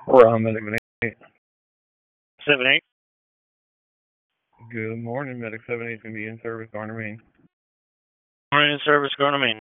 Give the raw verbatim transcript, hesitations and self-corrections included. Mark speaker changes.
Speaker 1: We're on Medic eight.
Speaker 2: seven eight.
Speaker 1: Good morning, Medic seven eight is going to be in service, Garner, Maine.
Speaker 2: Morning in service, Garner, Maine.